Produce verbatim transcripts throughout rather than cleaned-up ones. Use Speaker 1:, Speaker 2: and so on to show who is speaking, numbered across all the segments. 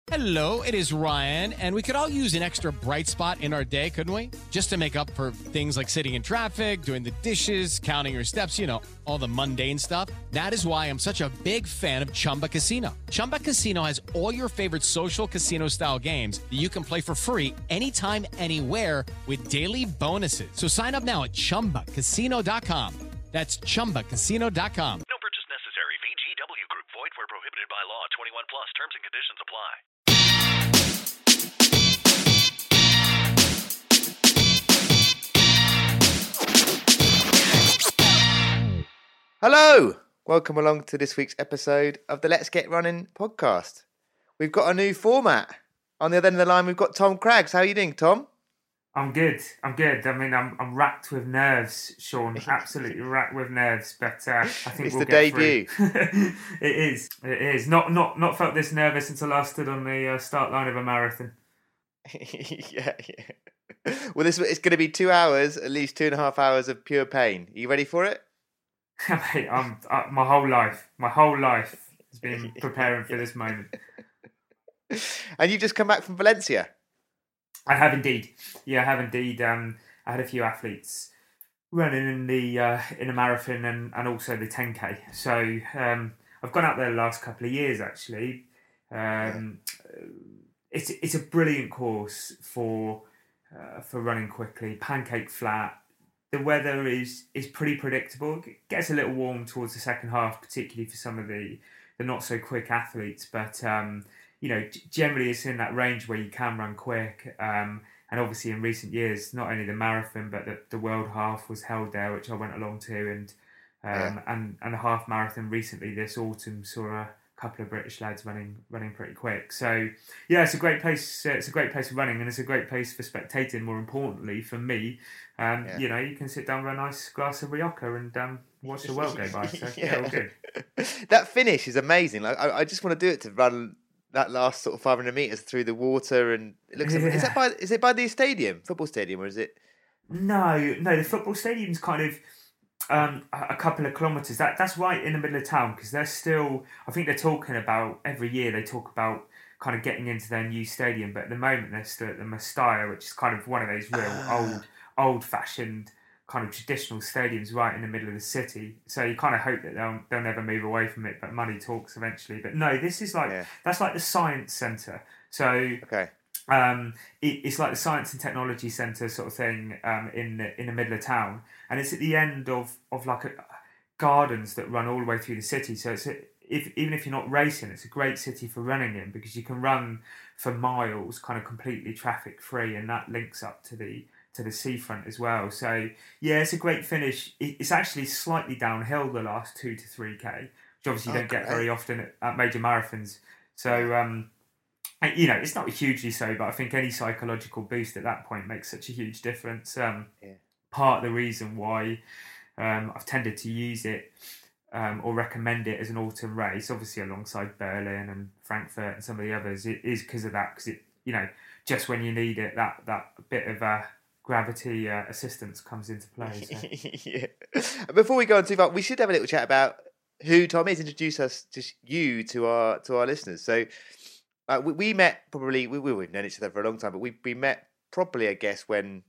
Speaker 1: Hello, it is Ryan, and we could all use an extra bright spot in our day, couldn't we? Just to make up for things like sitting in traffic, doing the dishes, counting your steps, you know, all the mundane stuff. That is why I'm such a big fan of Chumba Casino. Chumba Casino has all your favorite social casino-style games that you can play for free anytime, anywhere with daily bonuses. So sign up now at chumba casino dot com. That's chumba casino dot com.
Speaker 2: No purchase necessary. V G W Group. Void where prohibited by law. twenty-one plus. Terms and conditions apply.
Speaker 3: Hello! Welcome along to this week's episode of the Let's Get Running podcast. We've got a new format. On the other end of the line, we've got Tom Craggs. How are you doing, Tom?
Speaker 4: I'm good. I'm good. I mean, I'm I'm racked with nerves, Sean. Absolutely racked with nerves. But uh, I think
Speaker 3: it's
Speaker 4: we'll
Speaker 3: the
Speaker 4: get
Speaker 3: debut.
Speaker 4: through. It is. It is. Not not not felt this nervous since I last stood on the uh, start line of a marathon.
Speaker 3: yeah, yeah. Well, this it's going to be two hours, at least two and a half hours of pure pain. Are you ready for it?
Speaker 4: Mate, I'm uh, my whole life, my whole life has been preparing for this moment.
Speaker 3: And you've just come back from Valencia.
Speaker 4: I have indeed. Yeah, I have indeed. Um, I had a few athletes running in the uh, in a marathon and, and also the ten K. So um, I've gone out there the last couple of years actually. Um, yeah. It's it's a brilliant course for uh, for running quickly. Pancake flat. The weather is is pretty predictable. It gets a little warm towards the second half, particularly for some of the, the not so quick athletes. But um, you know, generally it's in that range where you can run quick. Um, and obviously in recent years, not only the marathon, but the, the World Half was held there, which I went along to, and um, yeah. and and the half marathon recently this autumn saw a couple of British lads running running pretty quick. So yeah, it's a great place. Uh, it's a great place for running, and it's a great place for spectating. More importantly, for me, um, yeah. you know, you can sit down with a nice glass of Rioja and um, watch the world go by. So yeah, yeah all good.
Speaker 3: That finish is amazing. Like I, I just want to do it to run that last sort of five hundred meters through the water, and it looks. Yeah. Is that by? Is it by the stadium, football stadium, or is it?
Speaker 4: No, no. The football stadium's kind of. Um, a couple of kilometres. That that's right in the middle of town because they're still. I think they're talking about every year. They talk about kind of getting into their new stadium, but at the moment they're still at the Mestalla, which is kind of one of those real uh. old, old-fashioned kind of traditional stadiums right in the middle of the city. So you kind of hope that they'll they'll never move away from it, but money talks eventually. But no, this is like yeah. that's like the science centre. So
Speaker 3: okay.
Speaker 4: Um, it, it's like the science and technology centre sort of thing um, in the in the middle of town, and it's at the end of of like a, gardens that run all the way through the city. So it's a, if even if you're not racing, it's a great city for running in because you can run for miles, kind of completely traffic free, and that links up to the to the seafront as well. So yeah, it's a great finish. It, it's actually slightly downhill the last two to three k, which obviously you don't
Speaker 3: okay.
Speaker 4: get very often at, at major marathons. So. Um, You know, it's not hugely so, but I think any psychological boost at that point makes such a huge difference. Um, yeah. Part of the reason why um, I've tended to use it um, or recommend it as an autumn race, obviously alongside Berlin and Frankfurt and some of the others, it is because of that. Because it, you know, just when you need it, that that bit of uh, gravity uh, assistance comes into play. So.
Speaker 3: yeah. Before we go on too far, we should have a little chat about who Tom is. Introduce us, just you, to our to our listeners. So. Uh, we, we met probably, we, we've known each other for a long time, but we we met probably, I guess, when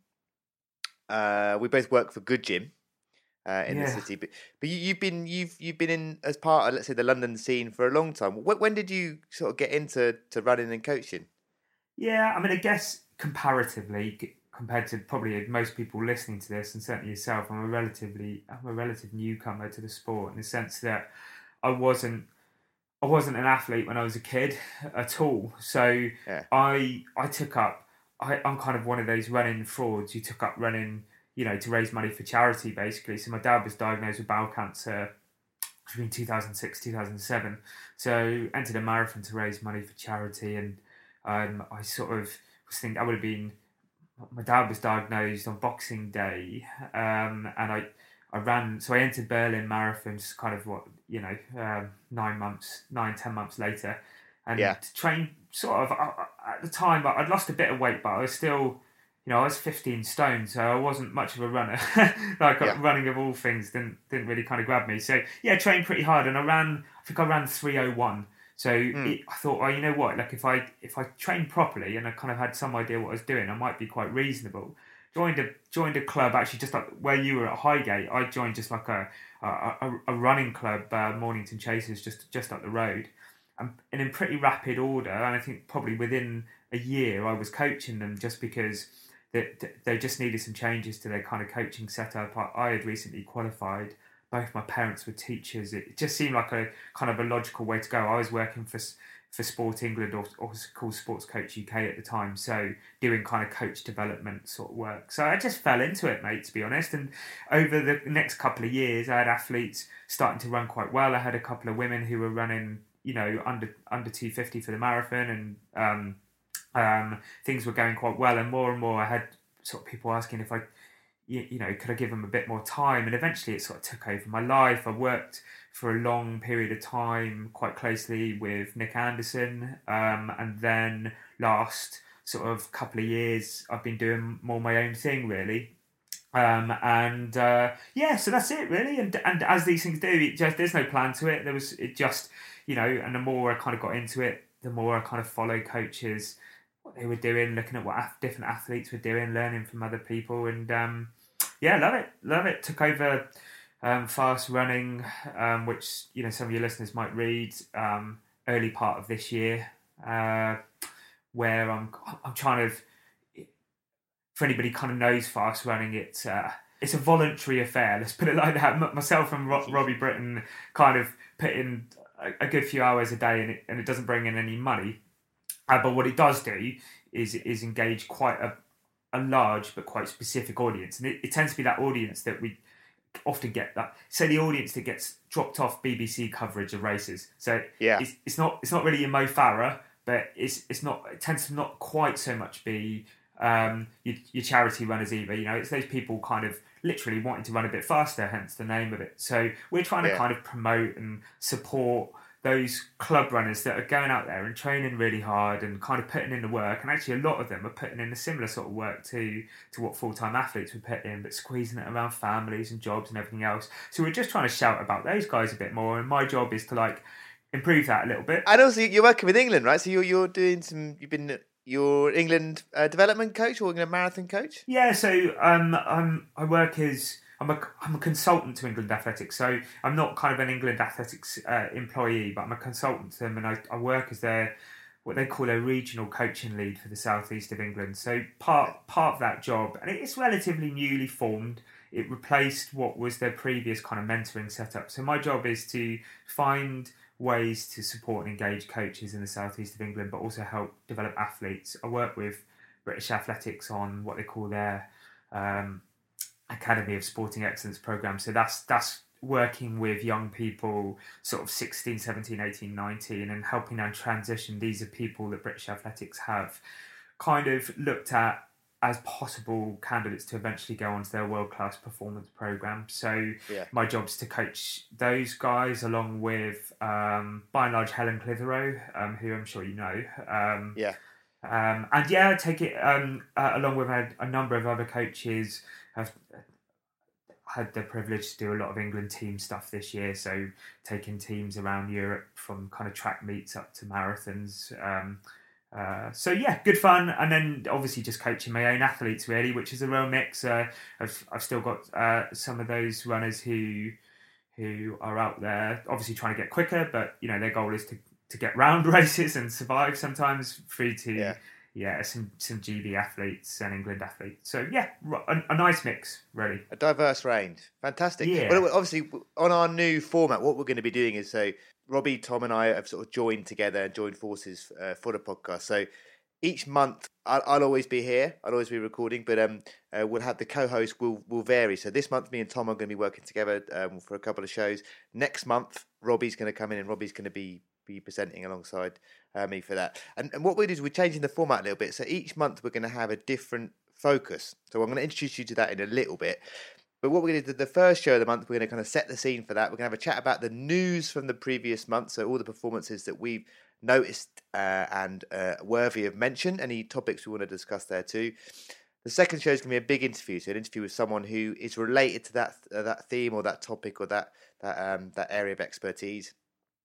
Speaker 3: uh, we both worked for Good Gym uh, in yeah. the city. But but you, you've been you've you've been in as part of, let's say, the London scene for a long time. When, when did you sort of get into to running and coaching?
Speaker 4: Yeah, I mean, I guess comparatively compared to probably most people listening to this, and certainly yourself, I'm a relatively I'm a relative newcomer to the sport in the sense that I wasn't. I wasn't an athlete when I was a kid at all. So yeah. I I took up, I, I'm kind of one of those running frauds who took up running, you know, to raise money for charity, basically. So my dad was diagnosed with bowel cancer between two thousand six, two thousand seven. So entered a marathon to raise money for charity. And um, I sort of was thinking, I would have been, my dad was diagnosed on Boxing Day. Um, and I, I ran, so I entered Berlin Marathon, just kind of what, you know, um, nine months, nine, ten months later. And yeah. trained sort of, uh, at the time, I'd lost a bit of weight, but I was still, you know, I was fifteen stone, so I wasn't much of a runner. like yeah. running of all things didn't didn't really kind of grab me. So yeah, trained pretty hard, and I ran, I think I ran three oh one. So it, I thought, oh, you know what? Like if I if I trained properly and I kind of had some idea what I was doing, I might be quite reasonable. Joined a joined a club actually just like where you were at Highgate. I joined just like a a, a, a running club, uh, Mornington Chasers, just just up the road, and, and in pretty rapid order. And I think probably within a year, I was coaching them just because they, they just needed some changes to their kind of coaching setup. I, I had recently qualified. Both my parents were teachers. It just seemed like a kind of a logical way to go. I was working for for Sport England, or, or called Sports Coach U K at the time, so doing kind of coach development sort of work. So I just fell into it, mate, to be honest. And over the next couple of years, I had athletes starting to run quite well. I had a couple of women who were running, you know, under under two fifty for the marathon, and um, um, things were going quite well. And more and more, I had sort of people asking if I. You, you know, could I give them a bit more time? And eventually it sort of took over my life. I worked for a long period of time quite closely with Nick Anderson. Um, and then last sort of couple of years, I've been doing more my own thing, really. Um, and uh, yeah, so that's it, really. And and as these things do, it just there's no plan to it. There was it just, you know, and the more I kind of got into it, the more I kind of followed coaches, what they were doing, looking at what af- different athletes were doing, learning from other people. And um, yeah, love it, love it. Took over um, fast running, um, which, you know, some of your listeners might read, um, early part of this year, uh, where I'm I'm trying to, for anybody kind of knows fast running, it's uh, it's a voluntary affair. Let's put it like that. M- myself and Ro- Robbie Britton kind of put in a, a good few hours a day, and it, and it doesn't bring in any money. Uh, but what it does do is is engage quite a a large but quite specific audience, and it, it tends to be that audience that we often get, that say the audience that gets dropped off B B C coverage of races. So
Speaker 3: yeah.
Speaker 4: it's, it's not it's not really your Mo Farah, but it's it's not it tends to not quite so much be um, your, your charity runners either. You know, it's those people kind of literally wanting to run a bit faster, hence the name of it. So we're trying to
Speaker 3: Yeah.
Speaker 4: kind of promote and support those club runners that are going out there and training really hard and kind of putting in the work. And actually a lot of them are putting in a similar sort of work to to what full-time athletes would put in, but squeezing it around families and jobs and everything else. So we're just trying to shout about those guys a bit more, and my job is to like improve that a little bit.
Speaker 3: And also, you're working with England, right? So you're you're doing some. You've been your England uh, development coach or England marathon coach.
Speaker 4: Yeah, so um, I'm I work as I'm a I'm a consultant to England Athletics. So I'm not kind of an England Athletics uh, employee, but I'm a consultant to them, and I, I work as their what they call a regional coaching lead for the southeast of England. So part part of that job, and it's relatively newly formed. It replaced what was their previous kind of mentoring setup. So my job is to find ways to support and engage coaches in the southeast of England, but also help develop athletes. I work with British Athletics on what they call their um, Academy of Sporting Excellence program. So that's that's working with young people, sort of sixteen, seventeen, eighteen, nineteen, and helping them transition. These are people that British Athletics have kind of looked at as possible candidates to eventually go onto their world-class performance program. So
Speaker 3: yeah.
Speaker 4: my job's to coach those guys along with, um, by and large, Helen Clitheroe, um, who I'm sure you know. Um,
Speaker 3: Yeah.
Speaker 4: Um, and yeah, I take it um, uh, along with a, a number of other coaches. I've had the privilege to do a lot of England team stuff this year, so taking teams around Europe from kind of track meets up to marathons. Um, uh, so yeah, good fun, and then obviously just coaching my own athletes really, which is a real mix. Uh, I've I've still got uh, some of those runners who who are out there, obviously trying to get quicker, but you know their goal is to, to get round races and survive sometimes. Through to
Speaker 3: Yeah.
Speaker 4: yeah, some some G B athletes and England athletes. So yeah, a, a nice mix really.
Speaker 3: A diverse range. Fantastic.
Speaker 4: Yeah.
Speaker 3: Well, obviously, on our new format, what we're going to be doing is so Robbie, Tom, and I have sort of joined together and joined forces uh, for the podcast. So each month, I'll, I'll always be here. I'll always be recording, but um, uh, we'll have the co-host will will vary. So this month, me and Tom are going to be working together um, for a couple of shows. Next month, Robbie's going to come in, and Robbie's going to be be presenting alongside uh, me for that. And, and what we do is we're changing the format a little bit. So each month, we're going to have a different focus. So I'm going to introduce you to that in a little bit. But what we're going to do, the first show of the month, we're going to kind of set the scene for that. We're going to have a chat about the news from the previous month, so all the performances that we've noticed uh, and uh, worthy of mention, any topics we want to discuss there too. The second show is going to be a big interview, so an interview with someone who is related to that uh, that theme or that topic or that that um, that area of expertise.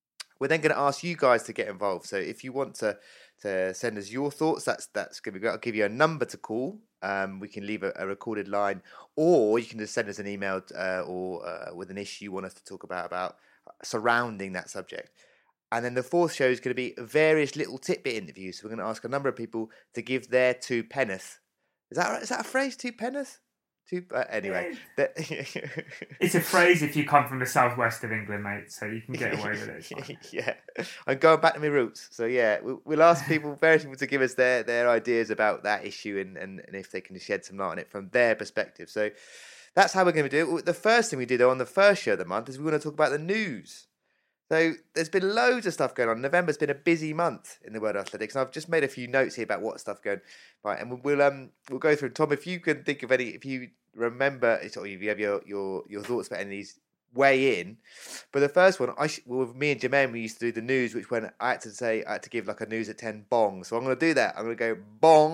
Speaker 3: We're then going to ask you guys to get involved. So if you want to to send us your thoughts, that's that's going to be great. I'll give you a number to call. Um, we can leave a, a recorded line, or you can just send us an email uh, or uh, with an issue you want us to talk about about surrounding that subject. And then the fourth show is going to be various little tidbit interviews. So we're going to ask a number of people to give their two penneth. Is that right? Is that a phrase? Two penneth? Two, uh, anyway,
Speaker 4: yeah. It's a phrase if you come from the southwest of England, mate. So you can get away with it.
Speaker 3: Yeah, I'm going back to my roots. So yeah, we'll, we'll ask people, various people, to give us their, their ideas about that issue and, and, and if they can shed some light on it from their perspective. So that's how we're going to do it. The first thing we did on the first show of the month is we want to talk about the news. So there's been loads of stuff going on. November's been a busy month in the world of athletics, and I've just made a few notes here about what stuff going right, and we'll um we'll go through. Tom, if you can think of any, if you remember, or if you have your your, your thoughts about any of these, weigh in. But the first one, I sh- well, with me and Jermaine, we used to do the news, which when I had to say, I had to give like a news at ten bong. So I'm going to do that. I'm going to go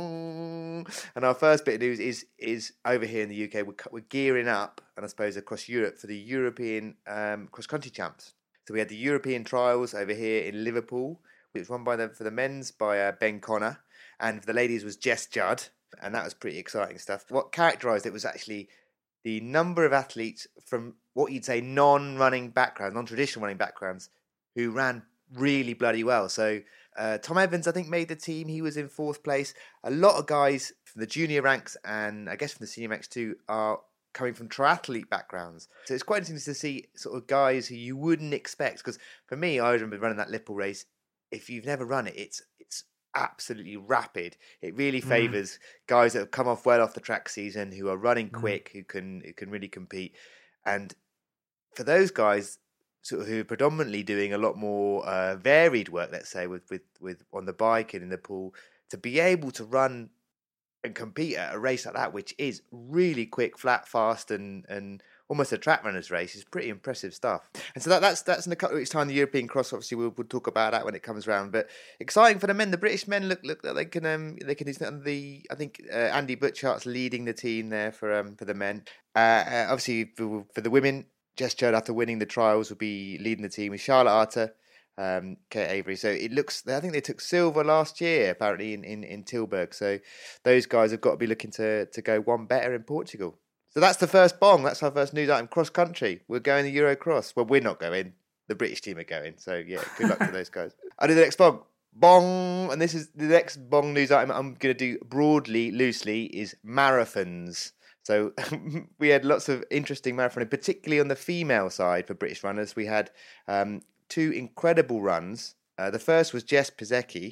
Speaker 3: bong. And our first bit of news is is over here in the U K. We're, we're gearing up, and I suppose across Europe, for the European um, cross country champs. So we had the European trials over here in Liverpool, which was won by the for the men's by uh, Ben Connor, and for the ladies was Jess Judd, and that was pretty exciting stuff. What characterised it was actually the number of athletes from what you'd say non-running backgrounds, non-traditional running backgrounds, who ran really bloody well. So uh, Tom Evans, I think, made the team. He was in fourth place. A lot of guys from the junior ranks and I guess from the senior ranks too are coming from triathlete backgrounds. So it's quite interesting to see sort of guys who you wouldn't expect. Because for me, I remember running that Liverpool race. If you've never run it, it's it's absolutely rapid. It really favours mm. guys that have come off well off the track season, who are running quick, mm. who can who can really compete. And for those guys sort of who are predominantly doing a lot more uh, varied work, let's say, with, with, with on the bike and in the pool, to be able to run and compete at a race like that, which is really quick, flat, fast, and and almost a track runner's race, is pretty impressive stuff. And so that, that's that's in a couple of weeks' time. The European Cross, obviously, we'll, we'll talk about that when it comes around. But exciting for the men. The British men look look that they can um they can do something. The I think uh, Andy Butchart's leading the team there for um for the men. Uh, uh, obviously for, for the women, Jess Judd, after winning the trials, will be leading the team with Charlotte Arter. Um, Kate Avery. So it looks, I think they took silver last year, apparently, in, in, in Tilburg. So those guys have got to be looking to, to go one better in Portugal. So that's the first bong. That's our first news item. Cross country. We're going the Euro Cross. Well, we're not going. The British team are going. So yeah, good luck to those guys. I do the next bong. Bong. And this is the next bong news item I'm going to do broadly, loosely, is marathons. So we had lots of interesting marathoning, particularly on the female side for British runners. We had um, two incredible runs. Uh, the first was Jess Piasecki.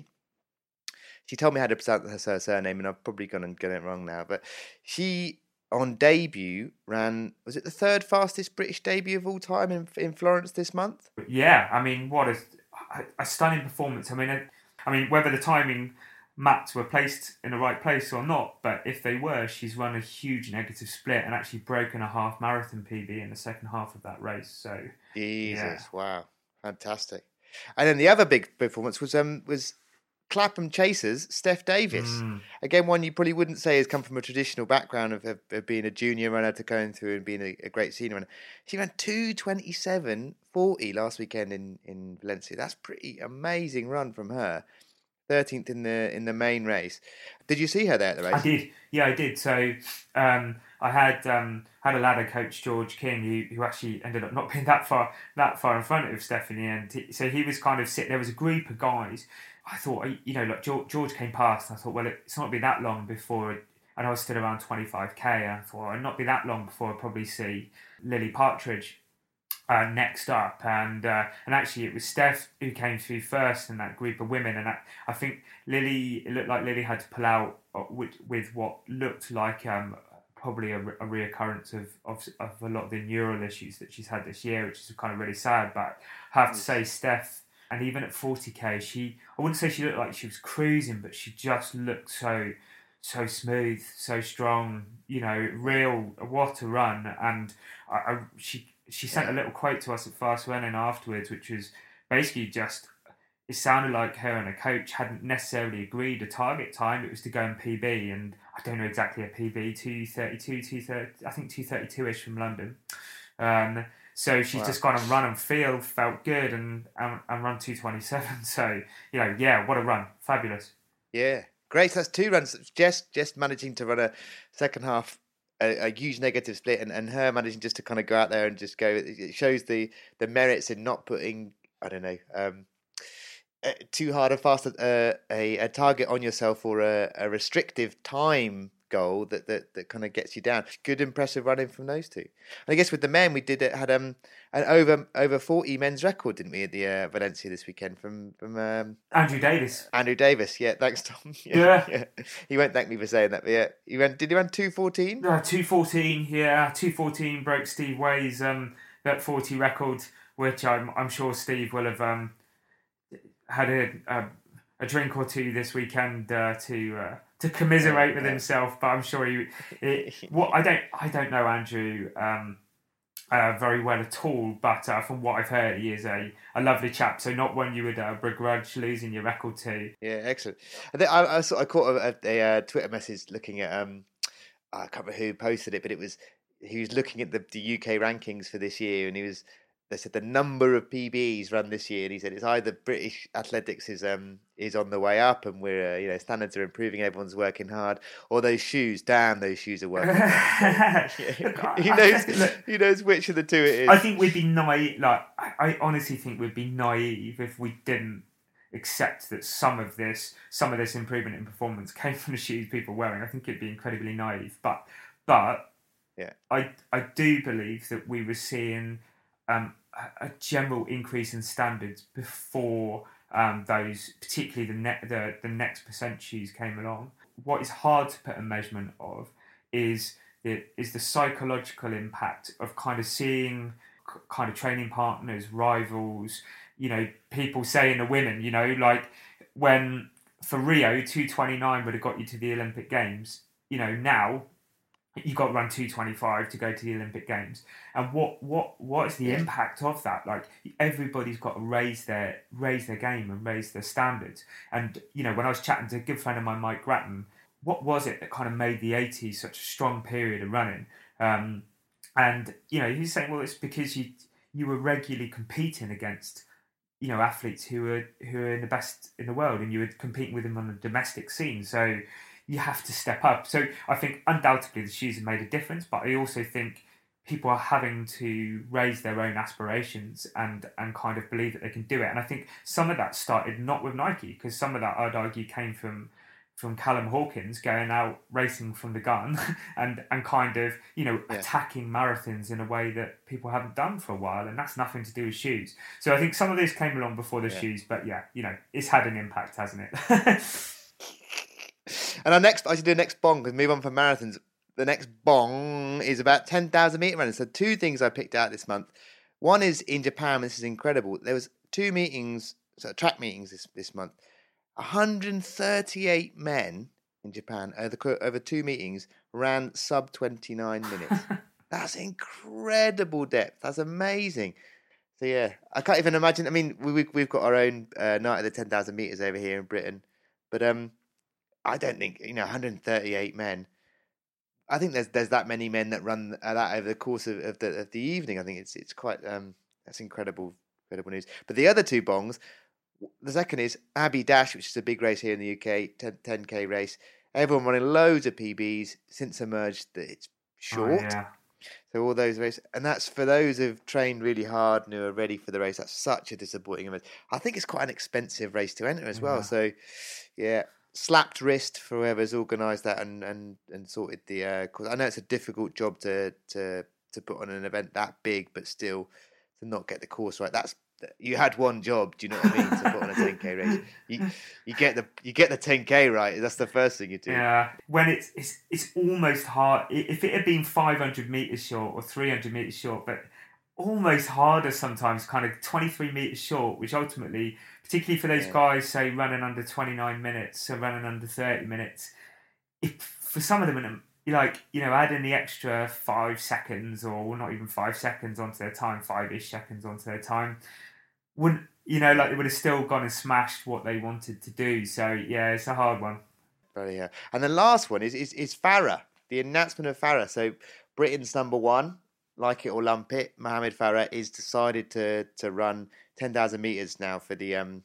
Speaker 3: She told me how to pronounce her surname, and I've probably gone and got it wrong now. But she, on debut, ran, was it the third fastest British debut of all time in, in Florence this month?
Speaker 4: Yeah, I mean, what a, a stunning performance. I mean, I, I mean, whether the timing mats were placed in the right place or not, but if they were, she's run a huge negative split and actually broken a half marathon P B in the second half of that race. So,
Speaker 3: Jesus,
Speaker 4: yeah.
Speaker 3: Wow. Fantastic. And then the other big performance was um was Clapham Chasers, Steph Davis. Mm. Again, one you probably wouldn't say has come from a traditional background of, of, of being a junior runner to going through and being a, a great senior runner. She ran two twenty-seven forty last weekend in, in Valencia. That's pretty amazing run from her. thirteenth in the in the main race. Did you see her there at the race?
Speaker 4: I did. Yeah, I did. So um, I had um, had a ladder coach, George King, who, who actually ended up not being that far that far in front of Steph in the end. So he was kind of sitting. There was a group of guys. I thought, you know, like George, George came past, and I thought, well, it's not be that long before. It, and I was still around twenty-five k. And I thought, it'll not be that long before I'll probably see Lily Partridge Uh, next up, and uh, and actually it was Steph who came through first in that group of women, and I, I think Lily, it looked like Lily had to pull out with, with what looked like um, probably a, a reoccurrence of, of of a lot of the neural issues that she's had this year, which is kind of really sad. But I have to say, Steph, and even at forty k, she, I wouldn't say she looked like she was cruising, but she just looked so so smooth, so strong, you know, real, what a run. And I, I, she She sent a little quote to us at Fast Running afterwards, which was basically just, it sounded like her and a coach hadn't necessarily agreed a target time. It was to go in P B, and I don't know exactly a P B, two thirty-two, two thirty, I think two thirty-two-ish from London. Um, So she's
Speaker 3: Wow.
Speaker 4: just gone and run and feel, felt good, and, and and run two twenty-seven. So, you know, yeah, what a run. Fabulous.
Speaker 3: Yeah, great. So that's two runs. Jess, just managing to run a second half, a, a huge negative split, and, and her managing just to kind of go out there and just go. It shows the the merits in not putting, I don't know, um, uh, too hard and fast uh, a a target on yourself, or a, a restrictive time goal that, that that kind of gets you down. Good, impressive running from those two. And I guess with the men, we did it had um an over over forty men's record, didn't we, at the uh, Valencia this weekend from from um,
Speaker 4: Andrew Davis.
Speaker 3: Andrew Davis. Yeah, thanks, Tom.
Speaker 4: Yeah.
Speaker 3: yeah. He won't thank me for saying that, but yeah, he went. Did he run two fourteen?
Speaker 4: Uh, two fourteen, yeah, two fourteen broke Steve Way's um that forty record, which I'm I'm sure Steve will have um had a a, a drink or two this weekend uh, to uh, to commiserate with
Speaker 3: Yeah.
Speaker 4: himself. But I'm sure he. It, what I don't I don't know Andrew um uh, very well at all, but uh, from what I've heard, he is a, a lovely chap. So not one you would uh, begrudge losing your record to.
Speaker 3: Yeah, excellent. I think I I, saw, I caught a, a, a Twitter message looking at um I can't remember who posted it, but it was he was looking at the, the U K rankings for this year, and he was they said the number of P Bs run this year, and he said it's either British athletics is um is on the way up, and we're uh, you know standards are improving, everyone's working hard, or those shoes, damn, those shoes are working hard. So, yeah,
Speaker 4: Look, I-
Speaker 3: he
Speaker 4: I
Speaker 3: knows
Speaker 4: think- look,
Speaker 3: he knows which of the two it is.
Speaker 4: I think we'd be naive. Like I, I honestly think we'd be naive if we didn't accept that some of this, some of this improvement in performance came from the shoes people were wearing. I think it'd be incredibly naive. But, but
Speaker 3: Yeah.
Speaker 4: I, I do believe that we were seeing um, a, a general increase in standards before um, those, particularly the, ne- the the next percent shoes came along. What is hard to put a measurement of is the is the psychological impact of kind of seeing c- kind of training partners, rivals, you know, people saying to women, you know, like when for Rio, two twenty-nine would have got you to the Olympic Games. You know, now you got to run two twenty-five to go to the Olympic Games. And what what what is the
Speaker 3: Yeah.
Speaker 4: impact of that? Like everybody's got to raise their raise their game and raise their standards. And you know, when I was chatting to a good friend of mine, Mike Grattan, what was it that kind of made the eighties such a strong period of running? Um, and you know, he was saying, well, it's because you you were regularly competing against, you know, athletes who were who are in the best in the world, and you were competing with them on a domestic scene. So you have to step up. So I think undoubtedly the shoes have made a difference, but I also think people are having to raise their own aspirations and and kind of believe that they can do it. And I think some of that started not with Nike, because some of that I'd argue came from from Callum Hawkins going out racing from the gun and and kind of, you know,
Speaker 3: Yeah.
Speaker 4: attacking marathons in a way that people haven't done for a while, and that's nothing to do with shoes. So I think some of this came along before the
Speaker 3: Yeah.
Speaker 4: shoes, but yeah, you know, it's had an impact, hasn't it?
Speaker 3: And our next, I should do a next bong because move on from marathons. The next bong is about ten thousand meter runners. So two things I picked out this month. One is in Japan. This is incredible. There was two meetings, so track meetings this, this month. one hundred thirty-eight men in Japan over, the, over two meetings ran sub twenty-nine minutes. That's incredible depth. That's amazing. So yeah, I can't even imagine. I mean, we, we we've got our own uh, night of the ten thousand meters over here in Britain, but um, I don't think you know one hundred thirty-eight men. I think there's there's that many men that run uh, that over the course of, of the of the evening. I think it's it's quite um that's incredible incredible news. But the other two bongs, the second is Abbey Dash, which is a big race here in the U K, ten K race. Everyone running loads of P Bs since emerged that it's short.
Speaker 4: Oh, yeah.
Speaker 3: So all those races, and that's for those who've trained really hard and who are ready for the race. That's such a disappointing event. I think it's quite an expensive race to enter as well.
Speaker 4: Yeah.
Speaker 3: So, yeah, slapped wrist for whoever's organised that and, and, and sorted the. Uh, course. I know it's a difficult job to to to put on an event that big, but still to not get the course right. That's you had one job. Do you know what I mean? To put on a ten K race, you you get the you get the ten K right. That's the first thing you do.
Speaker 4: Yeah, when it's it's it's almost hard. If it had been five hundred meters short or three hundred meters short, but almost harder sometimes, kind of twenty-three meters short, which ultimately, particularly for those
Speaker 3: Yeah.
Speaker 4: guys, say running under twenty-nine minutes or running under thirty minutes, if for some of them, like you know, adding the extra five seconds or not even five seconds onto their time, five-ish seconds onto their time, wouldn't you know, like they would have still gone and smashed what they wanted to do. So yeah, it's a hard one.
Speaker 3: Very, yeah. And the last one is, is is Farah, the announcement of Farah. So Britain's number one like it or lump it, Mohamed Farah is decided to to run ten thousand meters now for the um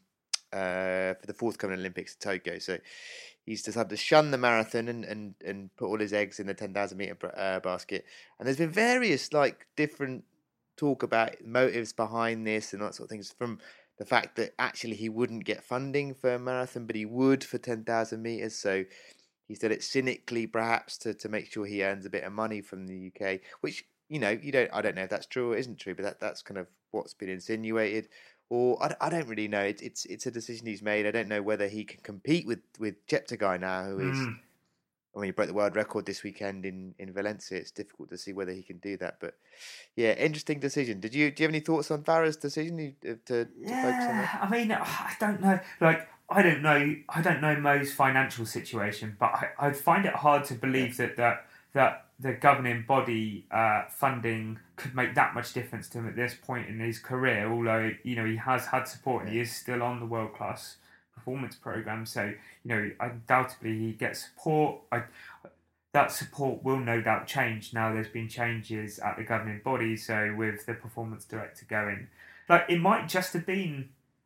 Speaker 3: uh for the forthcoming Olympics in Tokyo. So he's decided to shun the marathon and and, and put all his eggs in the ten thousand meter uh, basket. And there's been various like different talk about motives behind this and that sort of things, from the fact that actually he wouldn't get funding for a marathon, but he would for ten thousand meters. So he's done it cynically, perhaps, to, to make sure he earns a bit of money from the U K, which, you know, you don't. I don't know if that's true or isn't true, but that, that's kind of what's been insinuated. Or I, I don't really know. It's it's it's a decision he's made. I don't know whether he can compete with with Cheptegei now, who is. Mm. I mean, he broke the world record this weekend in, in Valencia. It's difficult to see whether he can do that, but yeah, interesting decision. Did you do you have any thoughts on Farah's decision to, to, to
Speaker 4: yeah,
Speaker 3: focus on that?
Speaker 4: I mean, I don't know. Like, I don't know. I don't know Mo's financial situation, but I I find it hard to believe yeah. that that that the governing body uh, funding could make that much difference to him at this point in his career. Although, you know, he has had support and he is still on the world class performance program, so you know undoubtedly he gets support. I, that support will no doubt change now. There's been changes at the governing body, so with the performance director going, like it might just have been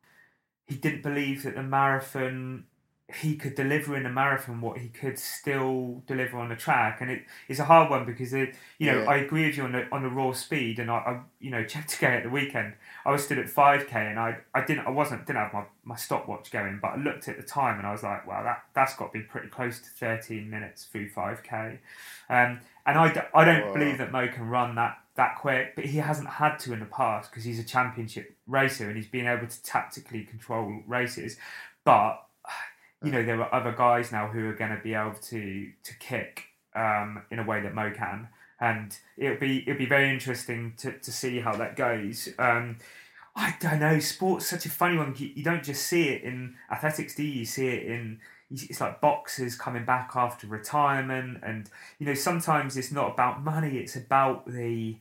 Speaker 4: he didn't believe that the marathon he could deliver in a marathon what he could still deliver on the track, and it is a hard one because it, you know yeah. I agree with you on the on the raw speed, and I, I you know Cheptegei at the weekend I was stood at five K and I I didn't I wasn't didn't have my, my stopwatch going, but I looked at the time and I was like, wow, that that's got to be pretty close to thirteen minutes through five K, um, and I, I don't Whoa. believe that Mo can run that that quick, but he hasn't had to in the past because he's a championship racer and he's been able to tactically control races, but you know, there are other guys now who are going to be able to to kick um, in a way that Mo can, and it'll be it'll be very interesting to, to see how that goes. Um, I don't know. Sport's such a funny one. You, you don't just see it in athletics, do you? You see it in it's like boxers coming back after retirement, and you know sometimes it's not about money. It's about the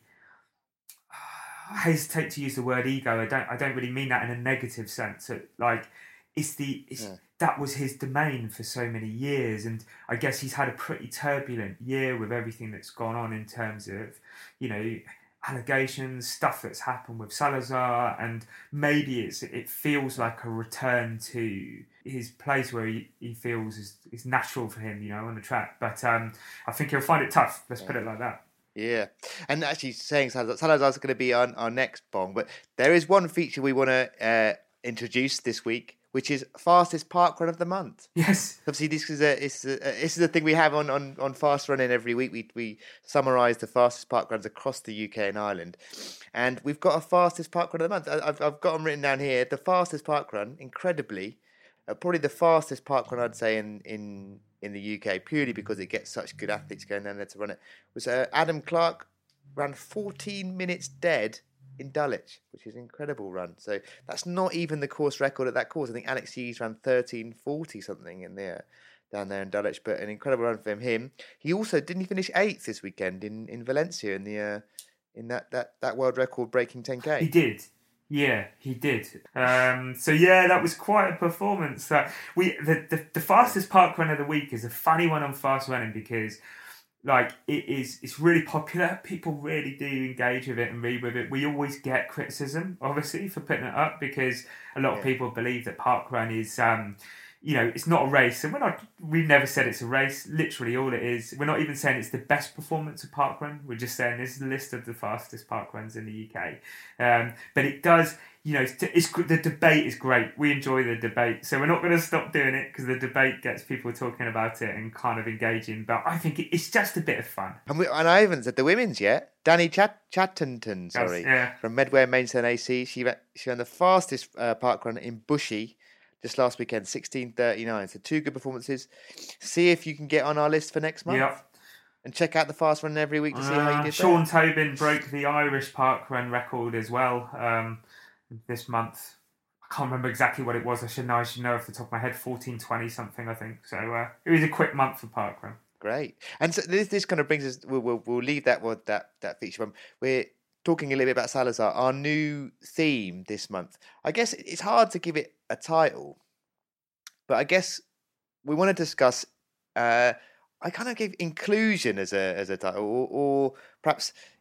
Speaker 4: I hesitate to use the word ego. I don't I don't really mean that in a negative sense. It, like it's the it's, yeah. that was his domain for so many years, and I guess he's had a pretty turbulent year with everything that's gone on in terms of, you know, allegations, stuff that's happened with Salazar, and maybe it's it feels like a return to his place where he, he feels is, is natural for him, you know, on the track. But um, I think he'll find it tough. Let's yeah. put it like that.
Speaker 3: Yeah, and actually saying Salazar, Salazar's going to be on our next bong, but there is one feature we want to uh, introduce this week, which is fastest parkrun of the month.
Speaker 4: Yes.
Speaker 3: Obviously, this is a this is a, this is a thing we have on, on, on Fast Running every week. We we summarise the fastest parkruns across the U K and Ireland, and we've got a fastest parkrun of the month. I've I've got them written down here. The fastest parkrun, incredibly, uh, probably the fastest parkrun I'd say in in in the U K, purely because it gets such good athletes going down there to run it. Was uh, Adam Clark ran fourteen minutes dead in Dulwich, which is an incredible run. So that's not even the course record at that course. I think Alex Hughes ran thirteen forty something in there, down there in Dulwich, but an incredible run from him. He also didn't he finish eighth this weekend in, in Valencia in the uh, in that, that, that world record breaking ten K.
Speaker 4: He did. Yeah, he did. Um, so yeah, that was quite a performance. Uh, we the, the the fastest park run of the week is a funny one on Fast Running because, like, it is it's really popular. People really do engage with it and read with it. We always get criticism, obviously, for putting it up because a lot of
Speaker 3: yeah.
Speaker 4: people believe that parkrun is, um, you know, it's not a race, and we're not. We've never said it's a race. Literally, all it is. We're not even saying it's the best performance of parkrun. We're just saying this is a list of the fastest parkruns in the U K. Um, but it does, you know, it's, it's the debate is great. We enjoy the debate, so we're not going to stop doing it because the debate gets people talking about it and kind of engaging. But I think it, it's just a bit of fun.
Speaker 3: And, we, and I haven't said the women's yet. Danny Chat- Chatterton, sorry,
Speaker 4: yeah.
Speaker 3: from Medway and Maidstone A C. She ran, she ran the fastest uh, parkrun in Bushy just last weekend, sixteen thirty-nine. So two good performances. See if you can get on our list for next month.
Speaker 4: Yep.
Speaker 3: And check out the Fast Run every week to see
Speaker 4: uh,
Speaker 3: how you did.
Speaker 4: Sean
Speaker 3: there.
Speaker 4: Tobin broke the Irish parkrun record as well um, this month. I can't remember exactly what it was. I should know. I should know off the top of my head. fourteen twenty something, I think. So uh, it was a quick month for parkrun.
Speaker 3: Great. And so this this kind of brings us. We'll we'll, we'll leave that with that that feature. We're talking a little bit about Salazar, our new theme this month. I guess it's hard to give it a title, but I guess we want to discuss. Uh, I kind of gave inclusion as a as a title, or, or perhaps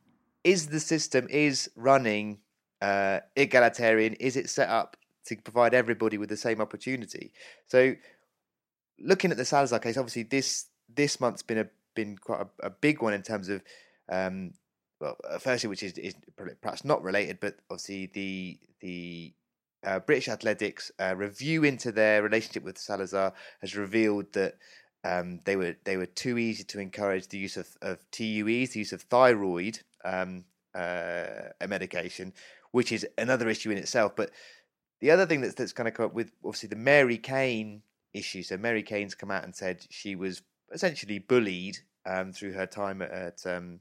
Speaker 3: is the system is running uh, egalitarian? Is it set up to provide everybody with the same opportunity? So, looking at the Salazar case, obviously this this month's been a been quite a, a big one in terms of, um, well, uh, firstly, which is, is perhaps not related, but obviously the the uh, British Athletics uh, review into their relationship with Salazar has revealed that um, they were they were too easy to encourage the use of, of T U Es, the use of thyroid um, uh, medication, which is another issue in itself. But the other thing that's that's kind of come up with obviously the Mary Cain issue. So Mary Cain's come out and said she was essentially bullied um, through her time at at, um,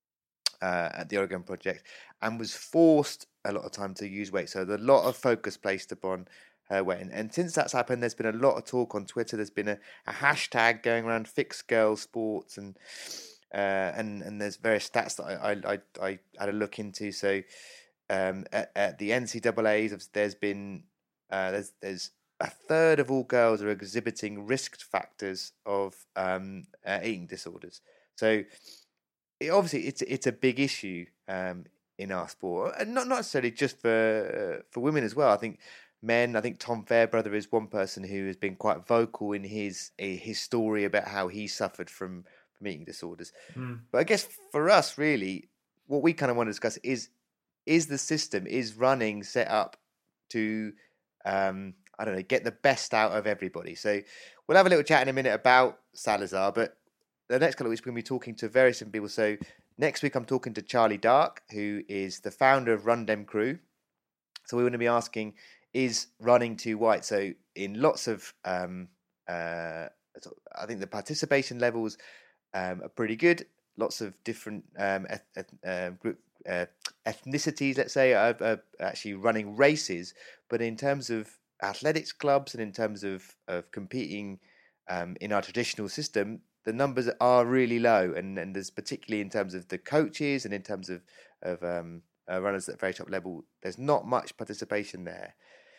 Speaker 3: uh, at the Oregon Project, and was forced a lot of time to use weight. So there's a lot of focus placed upon her weight, and, and since that's happened, there's been a lot of talk on Twitter. There's been a, a hashtag going around, Fix Girl Sports, and uh, and and there's various stats that I I, I, I had a look into. So um, at, at the N C double A's, there's been uh, there's there's a third of all girls are exhibiting risk factors of um, uh, eating disorders. So it, obviously, it's it's a big issue um, in our sport, and not not necessarily just for uh, for women as well. I think men. I think Tom Fairbrother is one person who has been quite vocal in his his story about how he suffered from from eating disorders. Mm. But I guess for us, really, what we kind of want to discuss is is the system is running set up to um, I don't know, get the best out of everybody. So we'll have a little chat in a minute about Salazar, but the next couple of weeks we're going to be talking to various different people. So next week I'm talking to Charlie Dark, who is the founder of Run Dem Crew. So we're going to be asking, is running too white? So in lots of, um, uh, I think the participation levels um, are pretty good. Lots of different um, eth- eth- uh, group, uh, ethnicities, let's say, are, are actually running races. But in terms of athletics clubs and in terms of, of competing um, in our traditional system, the numbers are really low. And, and there's particularly in terms of the coaches and in terms of, of um, uh, runners at very top level, there's not much participation there.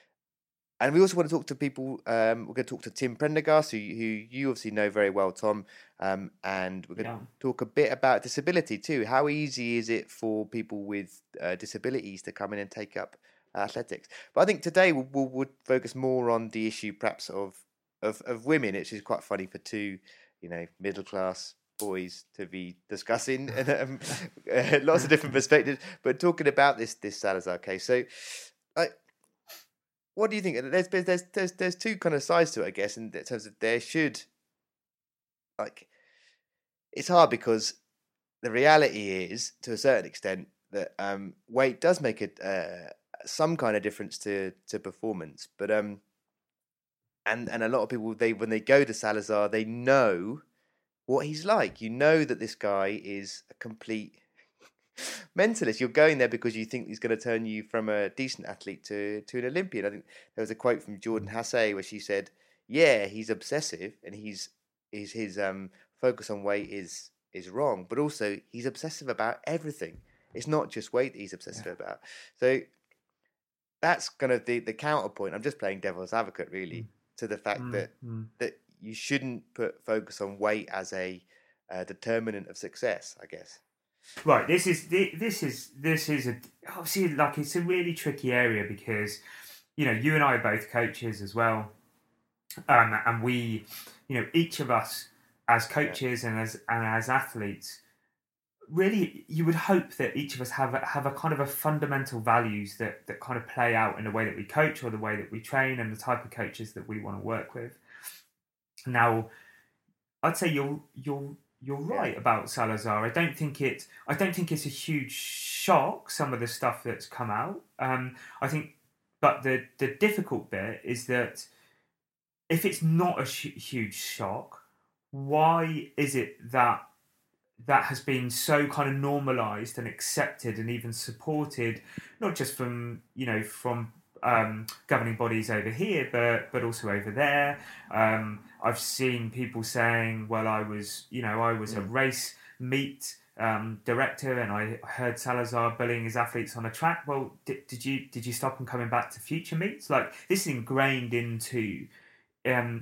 Speaker 3: And we also want to talk to people, um, we're going to talk to Tim Prendergast, who, who you obviously know very well, Tom, um, and we're going yeah. to talk a bit about disability too. How easy is it for people with uh, disabilities to come in and take up athletics? But I think today we'll, we'll, we'll focus more on the issue perhaps of, of, of women, which is quite funny for two, you know, middle-class boys to be discussing um, uh, lots of different perspectives, but talking about this this Salazar case. So, I. What do you think? There's there's there's there's two kind of sides to it, I guess, in terms of there should, like, it's hard because the reality is, to a certain extent, that um, weight does make a uh, some kind of difference to to performance, but um, and and a lot of people, they when they go to Salazar, they know what he's like. You know that this guy is a complete mentalist. You're going there because you think he's going to turn you from a decent athlete to, to an Olympian. I think there was a quote from Jordan Hasse where she said, "Yeah, he's obsessive, and he's his his um focus on weight is is wrong, but also he's obsessive about everything. It's not just weight that he's obsessive yeah. about." So that's kind of the the counterpoint. I'm just playing devil's advocate, really, mm. to the fact mm. that mm. that you shouldn't put focus on weight as a, a determinant of success, I guess.
Speaker 4: Right, this is this is this is a obviously like it's a really tricky area because, you know, you and I are both coaches as well, um, and we, you know, each of us as coaches yeah. and as and as athletes, really, you would hope that each of us have a, have a kind of a fundamental values that that kind of play out in the way that we coach or the way that we train and the type of coaches that we want to work with. Now, I'd say you're you're. You're right yeah. about Salazar. I don't think it. I don't think it's a huge shock. Some of the stuff that's come out. Um, I think, but the the difficult bit is that if it's not a sh- huge shock, why is it that that has been so kind of normalised and accepted and even supported, not just from you know from um, governing bodies over here, but but also over there. Um, I've seen people saying, "Well, I was, you know, I was a race meet um, director, and I heard Salazar bullying his athletes on a track." Well, did, did you did you stop them coming back to future meets? Like, this is ingrained into, um,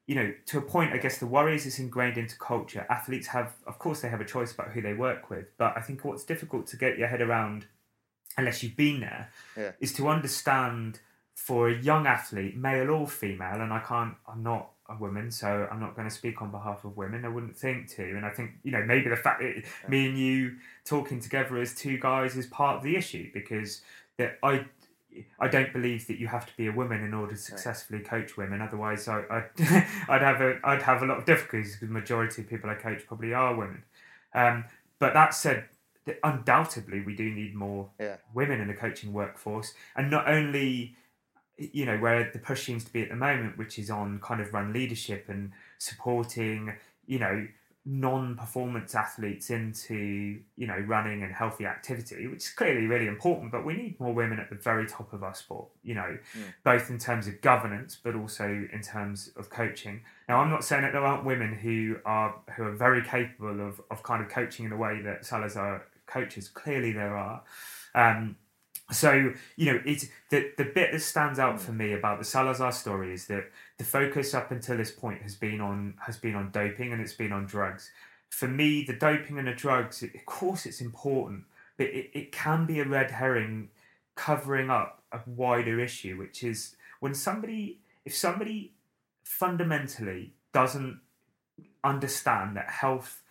Speaker 4: you know, to a point, I guess the worry is it's ingrained into culture. Athletes have, of course, they have a choice about who they work with. But I think what's difficult to get your head around, unless you've been there,
Speaker 3: yeah.
Speaker 4: is to understand for a young athlete, male or female, and I can't, I'm not a woman, so I'm not going to speak on behalf of women. I wouldn't think to. And I think, you know, maybe the fact that
Speaker 3: yeah.
Speaker 4: me and you talking together as two guys is part of the issue, because that I, I don't believe that you have to be a woman in order to successfully coach women. Otherwise, I, I'd, I'd have a, I'd have a lot of difficulties, because the majority of people I coach probably are women. Um, but that said, undoubtedly we do need more
Speaker 3: yeah.
Speaker 4: women in the coaching workforce, and not only, you know, where the push seems to be at the moment, which is on kind of run leadership and supporting, you know, non-performance athletes into, you know, running and healthy activity, which is clearly really important, but we need more women at the very top of our sport, you know,
Speaker 3: mm.
Speaker 4: both in terms of governance, but also in terms of coaching. Now, I'm not saying that there aren't women who are who are very capable of, of kind of coaching in the way that Salazar coaches. Clearly there are. Um, So, you know, it's the, the bit that stands out for me about the Salazar story is that the focus up until this point has been on has been on doping, and it's been on drugs. For me, the doping and the drugs, of course it's important, but it, it can be a red herring covering up a wider issue, which is when somebody, if somebody fundamentally doesn't understand that health,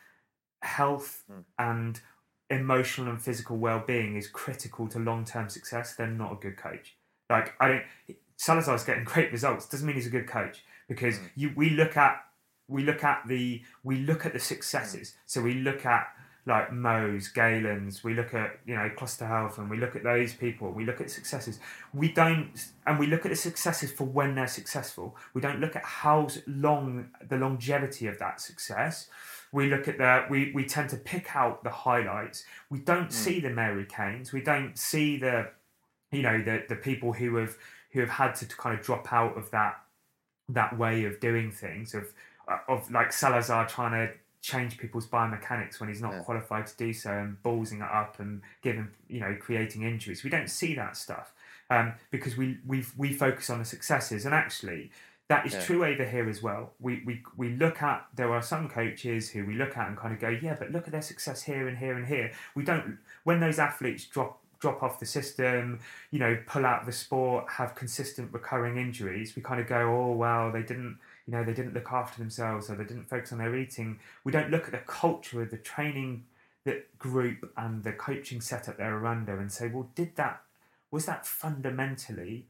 Speaker 4: health
Speaker 3: mm.
Speaker 4: and emotional and physical well-being is critical to long-term success, they're not a good coach. Like, I don't, Salazar's getting great results doesn't mean he's a good coach, because
Speaker 3: mm.
Speaker 4: you we look at we look at the we look at the successes. Mm. So we look at like Mo's, Galen's, we look at, you know, Cluster Health, and we look at those people, we look at successes. We don't, and we look at the successes for when they're successful. We don't look at how long, the longevity of that success. We look at the, we, we tend to pick out the highlights. We don't mm. see the Mary Canes. We don't see the, you know, the the people who have who have had to kind of drop out of that that way of doing things, of of like Salazar trying to change people's biomechanics when he's not yeah. qualified to do so, and ballsing it up and giving, you know, creating injuries. We don't see that stuff um, because we we we focus on the successes, and actually. That is yeah. true over here as well. We, we we look at, there are some coaches who we look at and kind of go, yeah, but look at their success here and here and here. We don't, when those athletes drop drop off the system, you know, pull out of the sport, have consistent recurring injuries, we kind of go, oh, well, they didn't, you know, they didn't look after themselves, or they didn't focus on their eating. We don't look at the culture of the training that group and the coaching setup they're under and say, well, did that, was that fundamentally,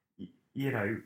Speaker 4: you know,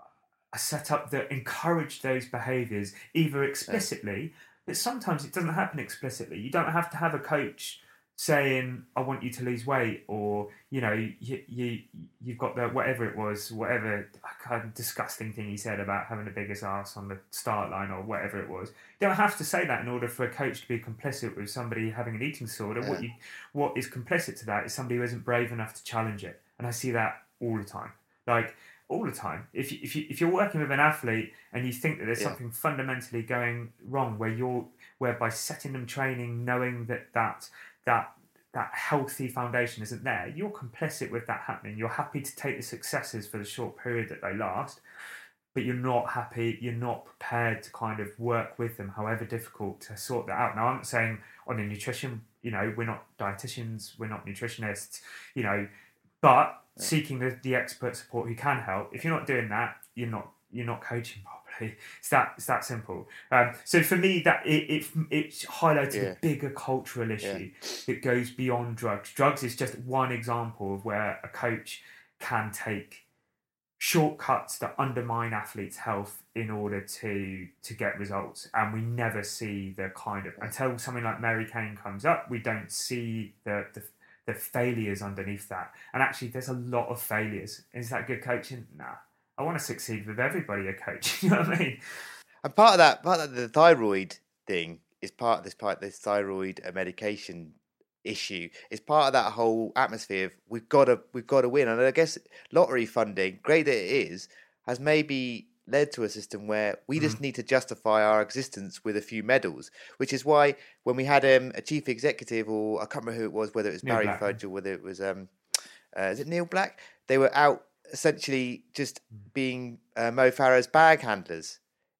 Speaker 4: a setup that encouraged those behaviours, either explicitly, but sometimes it doesn't happen explicitly. You don't have to have a coach saying, I want you to lose weight, or, you know, you, you, you've got the, whatever it was, whatever kind of disgusting thing he said about having the biggest arse on the start line, or whatever it was. You don't have to say that in order for a coach to be complicit with somebody having an eating disorder. Yeah. What you, what is complicit to that is somebody who isn't brave enough to challenge it. And I see that all the time. Like, all the time. If you, if you if you're working with an athlete and you think that there's yeah. something fundamentally going wrong, where you're where by setting them training, knowing that that that that healthy foundation isn't there, you're complicit with that happening. You're happy to take the successes for the short period that they last, but you're not happy. You're not prepared to kind of work with them, however difficult, to sort that out. Now, I'm not saying on the nutrition, you know, we're not dietitians, we're not nutritionists, you know, but seeking the, the expert support who can help. If you're not doing that, you're not you're not coaching properly. It's that it's that simple. Um, so for me, that it it, it highlighted yeah. a bigger cultural issue yeah. that goes beyond drugs. Drugs is just one example of where a coach can take shortcuts that undermine athletes' health in order to to get results, and we never see the kind of, until something like Mary Cane comes up, we don't see the the the failures underneath that. And actually, there's a lot of failures. Is that good coaching? Nah. I want to succeed with everybody, a coach. You know what I mean?
Speaker 3: And part of that, part of the thyroid thing is part of this part, this thyroid medication issue is part of that whole atmosphere of we've got to, we've got to win. And I guess lottery funding, great that it is, has maybe led to a system where we just mm. need to justify our existence with a few medals, which is why when we had um, a chief executive, or I can't remember who it was, whether it was Neil Barry Black. Fudge or whether it was um, uh, is it Neil Black? They were out essentially just being uh, Mo Farah's bag handlers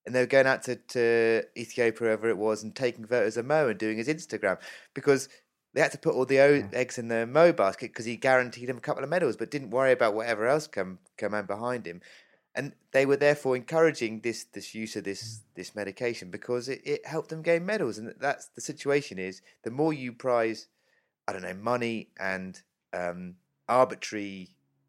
Speaker 3: and they were going out to, to Ethiopia, wherever it was, and taking photos of Mo and doing his Instagram because they had to put all the o- eggs in the Mo basket because he guaranteed him a couple of medals, but didn't worry about whatever else come come in behind him. And they were therefore encouraging this this use of this this medication because it, it helped them gain medals. And that's the situation is the more you prize, I don't know, money and um, arbitrary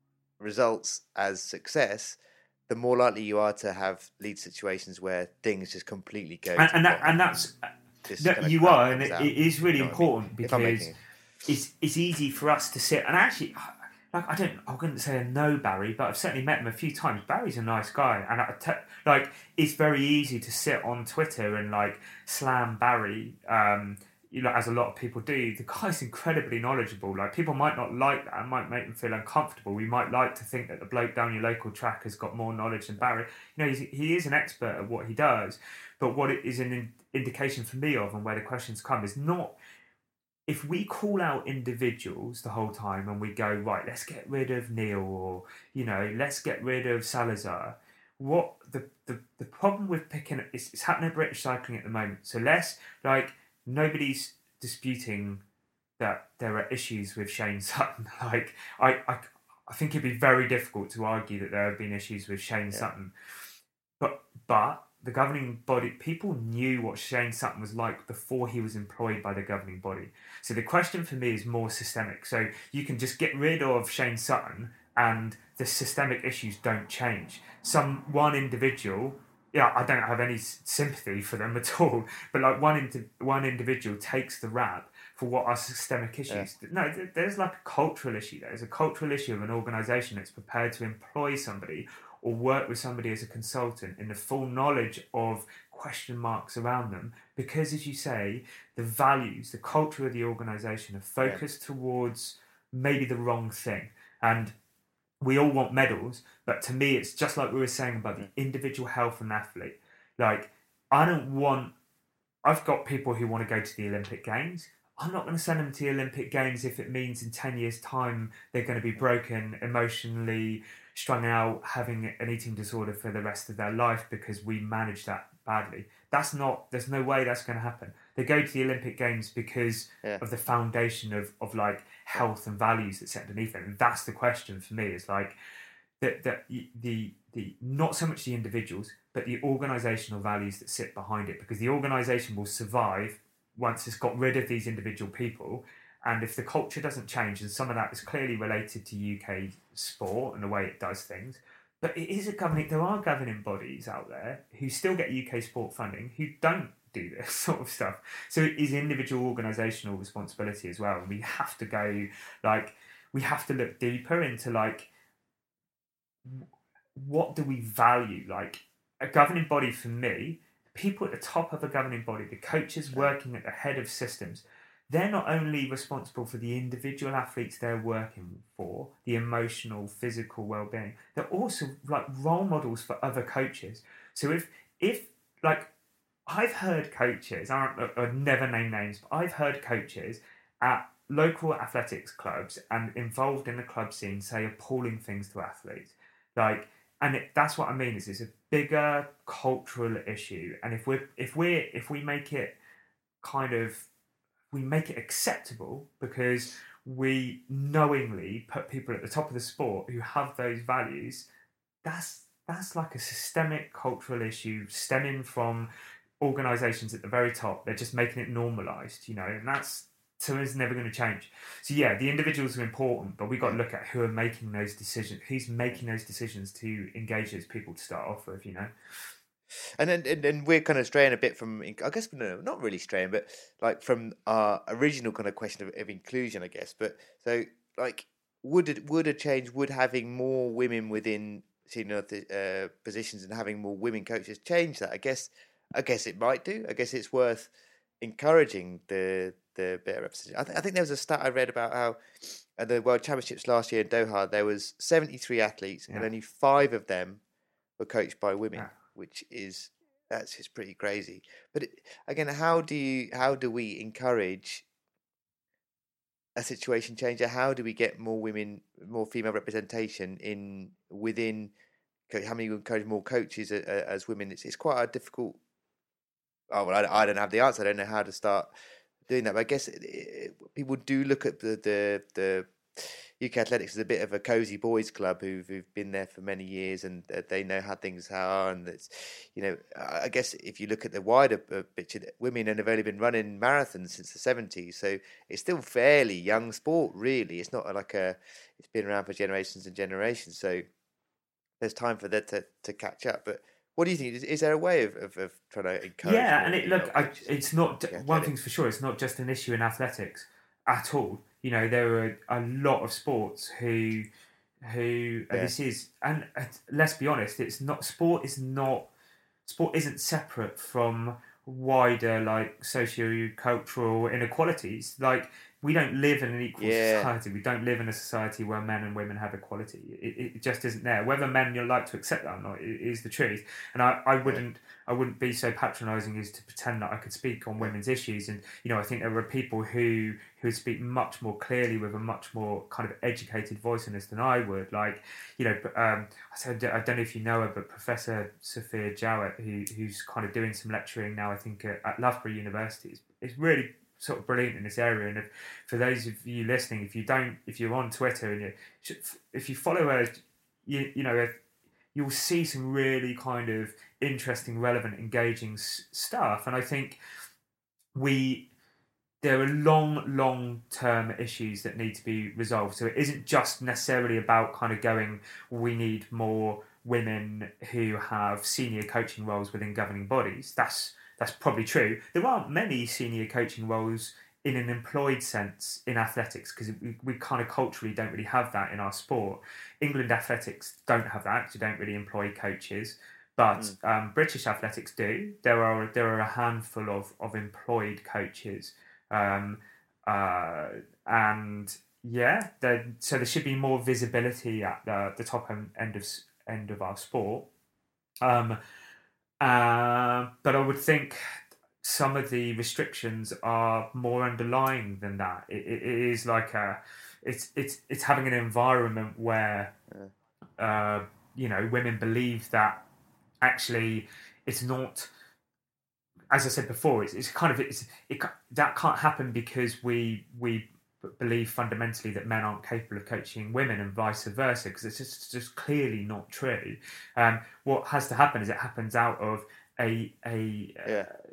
Speaker 3: results as success, the more likely you are to have lead situations where things just completely go.
Speaker 4: And, and that and that's that you are, and it, it is really you know important I mean? because it's it's easy for us to sit and actually. Like I don't, I wouldn't say I know Barry, but I've certainly met him a few times. Barry's a nice guy, and I te- like it's very easy to sit on Twitter and like slam Barry, um, you know, as a lot of people do. The guy's incredibly knowledgeable. Like people might not like that, it might make them feel uncomfortable. We might like to think that the bloke down your local track has got more knowledge than Barry. You know, he's, he is an expert at what he does. But what it is an in- indication for me of, and where the questions come, is not. If we call out individuals the whole time and we go, right, let's get rid of Neil or, you know, let's get rid of Salazar, what the, the, the problem with picking it is it's happening at British cycling at the moment. So let's, like, nobody's disputing that there are issues with Shane Sutton. Like, I, I, I think it'd be very difficult to argue that there have been issues with Shane yeah. Sutton. But, but, the governing body, people knew what Shane Sutton was like before he was employed by the governing body. So the question for me is more systemic. So you can just get rid of Shane Sutton and the systemic issues don't change. Some one individual, yeah, I don't have any sympathy for them at all, but like one indi- one individual takes the rap for what are systemic issues. Yeah. No, there's like a cultural issue. There's a cultural issue of an organisation that's prepared to employ somebody or work with somebody as a consultant in the full knowledge of question marks around them. Because, as you say, the values, the culture of the organisation are focused yeah. towards maybe the wrong thing. And we all want medals, but to me, it's just like we were saying about the individual health of an athlete. Like, I don't want... I've got people who want to go to the Olympic Games. I'm not going to send them to the Olympic Games if it means in ten years' time they're going to be broken, emotionally strung out, having an eating disorder for the rest of their life because we manage that badly. That's not, there's no way that's going to happen. They go to the Olympic Games because yeah. of the foundation of, of like health and values that sit underneath it. And that's the question for me, is like that that the the not so much the individuals, but the organisational values that sit behind it, because the organisation will survive once it's got rid of these individual people. And if the culture doesn't change, and some of that is clearly related to U K sport and the way it does things, but it is a governing, there are governing bodies out there who still get U K sport funding who don't do this sort of stuff. So it is individual organisational responsibility as well. And we have to go, like, we have to look deeper into, like, what do we value? Like, a governing body for me, people at the top of a governing body, the coaches working at the head of systems, they're not only responsible for the individual athletes they're working for, the emotional, physical well-being, they're also like role models for other coaches. So if, if like, I've heard coaches, I I'd never name names, but I've heard coaches at local athletics clubs and involved in the club scene say appalling things to athletes. Like, and it, that's what I mean, is it's a bigger cultural issue. And if we're, if we're, if we make it kind of, we make it acceptable because we knowingly put people at the top of the sport who have those values, that's that's like a systemic cultural issue stemming from organisations at the very top. They're just making it normalised, you know, and that's, so it's never going to change. So yeah, the individuals are important, but we've got to look at who are making those decisions, who's making those decisions to engage those people to start off with, you know.
Speaker 3: And then and, and we're kind of straying a bit from, I guess, no, not really straying, but like from our original kind of question of, of inclusion, I guess. But so, like, would it, would a change, would having more women within senior uh, positions and having more women coaches change that? I guess, I guess it might do. I guess it's worth encouraging the the better representation. I, th- I think there was a stat I read about how at the World Championships last year in Doha there was seventy-three athletes yeah. and only five of them were coached by women. Yeah. Which is, that's just pretty crazy. But it, again, how do you, how do we encourage a situation changer? How do we get more women, more female representation in within co- how many you encourage more coaches uh, uh, as women. It's it's quite a difficult. Oh well, I, I don't have the answer. I don't know how to start doing that. But I guess it, it, people do look at the the the U K Athletics as a bit of a cozy boys club who've, who've been there for many years, and uh, they know how things are. And it's, you know, I guess if you look at the wider uh, picture, women have only been running marathons since the seventies, so it's still fairly young sport. Really, it's not like a. It's been around for generations and generations, so there's time for that to, to catch up. But what do you think? Is, is there a way of, of, of trying to encourage?
Speaker 4: Yeah,
Speaker 3: more
Speaker 4: and it
Speaker 3: female
Speaker 4: look, I,
Speaker 3: coaches?
Speaker 4: it's not
Speaker 3: Yeah,
Speaker 4: one
Speaker 3: athletics.
Speaker 4: thing's for sure. It's not just an issue in athletics at all. You know, there are a lot of sports who, who and
Speaker 3: Yeah.
Speaker 4: this is, and uh, let's be honest, it's not sport is not sport isn't separate from wider like socio-cultural inequalities. Like we don't live in an equal
Speaker 3: Yeah.
Speaker 4: society. We don't live in a society where men and women have equality. It, it just isn't there. Whether men you like to accept that or not is the truth. And I, I wouldn't I wouldn't be so patronising as to pretend that I could speak on women's issues. And you know, I think there are people who who would speak much more clearly with a much more kind of educated voice on this than I would. Like, you know, um, I said I don't know if you know her, but Professor Sophia Jowett, who who's kind of doing some lecturing now, I think at, at Loughborough University, is, is really sort of brilliant in this area. And if, for those of you listening, if you don't, if you're on Twitter and you, if you follow her, you you know, you'll see some really kind of interesting, relevant, engaging s- stuff. And I think we there are long, long-term issues that need to be resolved. So it isn't just necessarily about kind of going, we need more women who have senior coaching roles within governing bodies. That's that's probably true. There aren't many senior coaching roles in an employed sense in athletics because we, we kind of culturally don't really have that in our sport. England athletics don't have that because you don't really employ coaches. But mm. um, British athletics do. There are there are a handful of, of employed coaches. Um, uh, and yeah, there, so there should be more visibility at the, the top end, end of end of our sport. Um, uh, but I would think some of the restrictions are more underlying than that. It, it, it is like a, it's it's it's having an environment where, uh, you know, women believe that actually it's not. As I said before, it's, it's kind of it's it that can't happen because we we believe fundamentally that men aren't capable of coaching women and vice versa, because it's just, it's just clearly not true. Um, what has to happen is it happens out of a a
Speaker 3: Yeah.
Speaker 4: uh,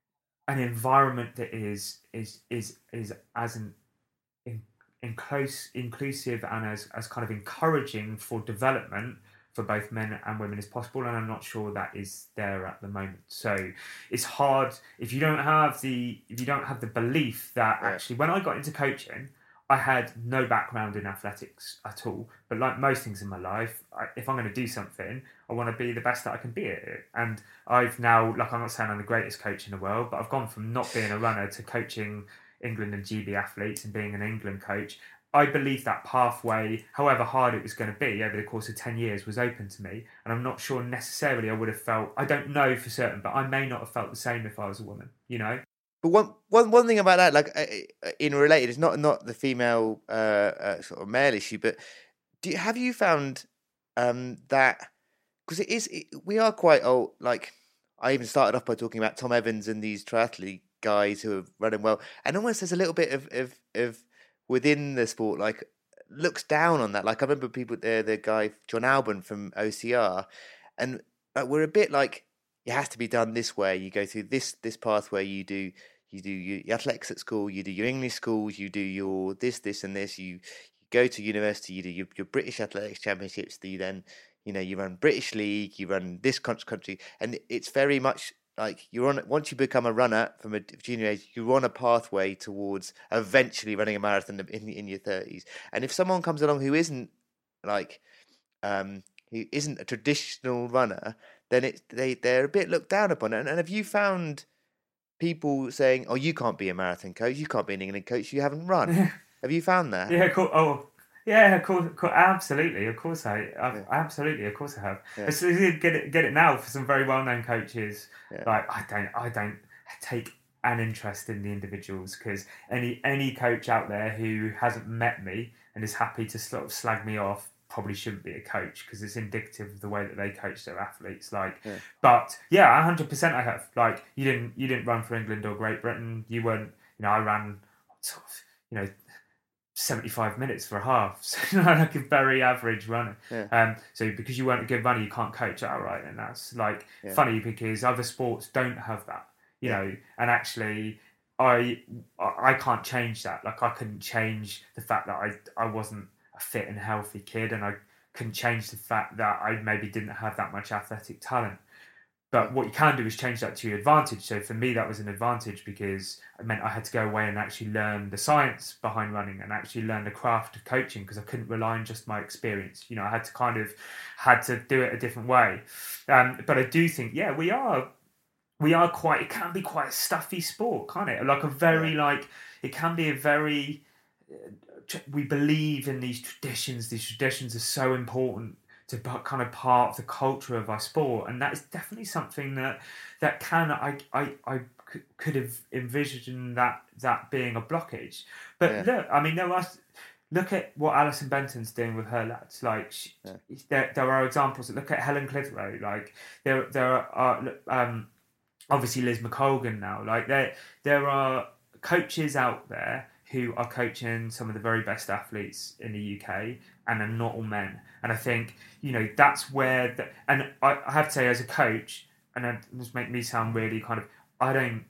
Speaker 4: an environment that is is is is as an in, in close, inclusive and as as kind of encouraging for development for both men and women as possible, and I'm not sure that is there at the moment. So it's hard if you don't have the if you don't have the belief that
Speaker 3: Yeah.
Speaker 4: actually when I got into coaching, I had no background in athletics at all. But like most things in my life, I, if I'm going to do something, I want to be the best that I can be at it. And I've now, like I'm not saying I'm the greatest coach in the world, but I've gone from not being a runner to coaching England and G B athletes and being an England coach. I believe that pathway, however hard it was going to be over the course of ten years, was open to me. And I'm not sure necessarily I would have felt, I don't know for certain, but I may not have felt the same if I was a woman, you know?
Speaker 3: But one, one, one thing about that, like uh, in related, it's not not the female uh, uh, sort of male issue, but do you, have you found um, that, because it is, it, we are quite old, like I even started off by talking about Tom Evans and these triathlete guys who are running well, and almost there's a little bit of, of, of within the sport, like looks down on that. Like I remember people there, the guy John Alban from O C R, and like, we're a bit like it has to be done this way. You go through this this pathway. You do you do your athletics at school. You do your English schools. You do your this this and this. You, you go to university. You do your, your British athletics championships. You then you know you run British League. You run this country, and it's very much. Like you're on once you become a runner from a junior age, you're on a pathway towards eventually running a marathon in in your thirties. And if someone comes along who isn't like um who isn't a traditional runner, then it they they're a bit looked down upon. And, and have you found people saying, "Oh, you can't be a marathon coach, you can't be an England coach, you haven't run"? Have you found that?
Speaker 4: Yeah, cool. Oh, yeah, of course, of course, absolutely, of course I, I
Speaker 3: Yeah.
Speaker 4: absolutely, of course I have.
Speaker 3: Yeah.
Speaker 4: It's, it's, get it, get it now for some very well-known coaches.
Speaker 3: Yeah.
Speaker 4: Like I don't, I don't take an interest in the individuals because any any coach out there who hasn't met me and is happy to sort of slag me off, probably shouldn't be a coach because it's indicative of the way that they coach their athletes. Like,
Speaker 3: Yeah.
Speaker 4: but yeah, one hundred percent I have. Like, you didn't you didn't run for England or Great Britain. You weren't. You know, I ran sort of, you know, seventy-five minutes for a half, so like a very average runner.
Speaker 3: Yeah.
Speaker 4: Um, so because you weren't a good runner, you can't coach outright, and that's like
Speaker 3: Yeah.
Speaker 4: funny because other sports don't have that. You
Speaker 3: Yeah.
Speaker 4: know, and actually. I I can't change that. Like, I couldn't change the fact that I I wasn't a fit and healthy kid, and I couldn't change the fact that I maybe didn't have that much athletic talent. But what you can do is change that to your advantage. So for me, that was an advantage because it meant I had to go away and actually learn the science behind running and actually learn the craft of coaching because I couldn't rely on just my experience. You know, I had to kind of had to do it a different way. Um, but I do think, yeah, we are. We are quite, it can be quite a stuffy sport, can't it? Like a very,
Speaker 3: Yeah.
Speaker 4: like, it can be a very, uh, we believe in these traditions. These traditions are so important to kind of part of the culture of our sport. And that is definitely something that, that can, I, I, I could have envisioned that, that being a blockage. But
Speaker 3: Yeah.
Speaker 4: look, I mean, there are, look at what Alison Benton's doing with her lads. Like, she,
Speaker 3: Yeah.
Speaker 4: there, there are examples. Look at Helen Clitheroe. Like, there, there are, um, obviously Liz McColgan now. Like, there there are coaches out there who are coaching some of the very best athletes in the U K, and are not all men. And I think, you know, that's where the, and I, I have to say, as a coach, and that must make me sound really kind of, I don't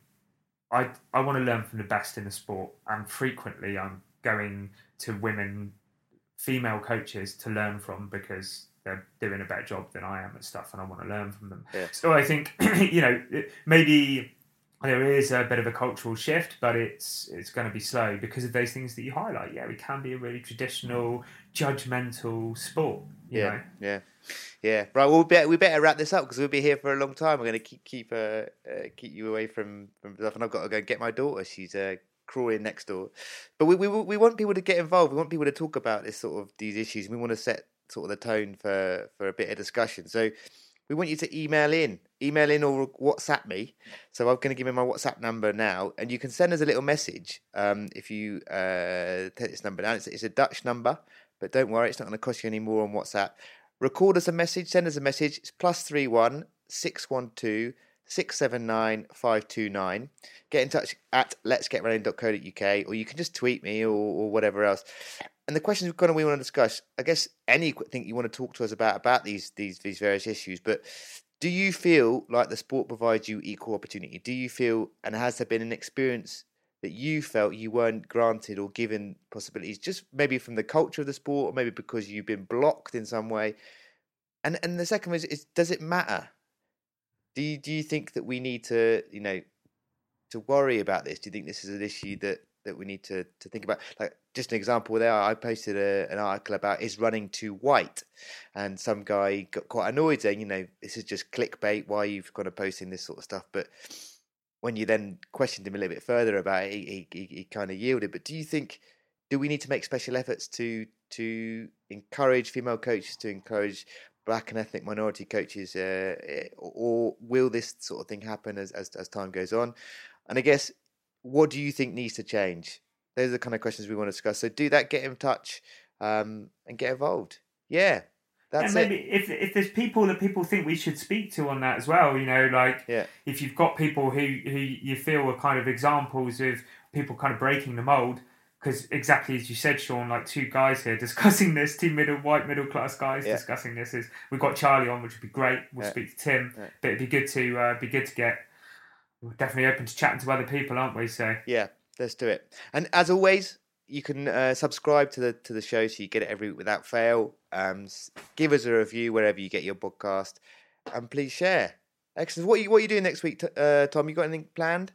Speaker 4: I I want to learn from the best in the sport, and frequently I'm going to women female coaches to learn from because they're doing a better job than I am at stuff, and I want to learn from them.
Speaker 3: Yeah.
Speaker 4: So I think, you know, maybe there is a bit of a cultural shift, but it's it's going to be slow because of those things that you highlight. Yeah, we can be a really traditional, judgmental sport. You
Speaker 3: Yeah,
Speaker 4: know?
Speaker 3: yeah, yeah. Right, well, we better, we better wrap this up because we'll be here for a long time. We're going to keep keep uh, uh, keep you away from from stuff, and I've got to go and get my daughter. She's uh, crawling next door. But we we we want people to get involved. We want people to talk about this sort of these issues. We want to set sort of the tone for for a bit of discussion. So we want you to email in, email in or WhatsApp me. So I'm going to give you my WhatsApp number now, and you can send us a little message um, if you uh, take this number down. It's, it's a Dutch number, but don't worry, it's not going to cost you any more on WhatsApp. Record us a message, send us a message. It's plus three one six one two six seven nine five two nine. Get in touch at lets get running dot co dot uk, or you can just tweet me or, or whatever else. And the questions we've got we want to discuss, I guess anything you want to talk to us about about these these these various issues. But do you feel like the sport provides you equal opportunity? Do you feel, and has there been an experience that you felt you weren't granted or given possibilities, just maybe from the culture of the sport, or maybe because you've been blocked in some way? And and the second is, is does it matter? Do you, do you think that we need to, you know, to worry about this? Do you think this is an issue that, that we need to, to think about? Like, just an example there, I posted a, an article about is running too white, and some guy got quite annoyed saying, you know, this is just clickbait, why you've kind of posting this sort of stuff. But when you then questioned him a little bit further about it, he, he, he kind of yielded. But do you think, do we need to make special efforts to to encourage female coaches, to encourage black and ethnic minority coaches, uh, or will this sort of thing happen as, as as time goes on? And I guess, what do you think needs to change? Those are the kind of questions we want to discuss. So do that, get in touch, um, and get involved. Yeah, that's
Speaker 4: yeah, maybe
Speaker 3: it.
Speaker 4: if if there's people that people think we should speak to on that as well, you know, like
Speaker 3: Yeah.
Speaker 4: if you've got people who, who you feel are kind of examples of people kind of breaking the mold, because exactly as you said, Sean, like two guys here discussing this, two middle white middle class guys
Speaker 3: Yeah.
Speaker 4: discussing this. Is we've got Charlie on, which would be great. We'll
Speaker 3: Yeah.
Speaker 4: speak to Tim,
Speaker 3: Yeah.
Speaker 4: but it'd be good to uh, be good to get. We're definitely open to chatting to other people, aren't we? So
Speaker 3: Yeah, let's do it. And as always, you can uh, subscribe to the to the show so you get it every week without fail. Um, give us a review wherever you get your podcast, and please share. Excellent. What are you what are you doing next week, uh, Tom? You got anything planned?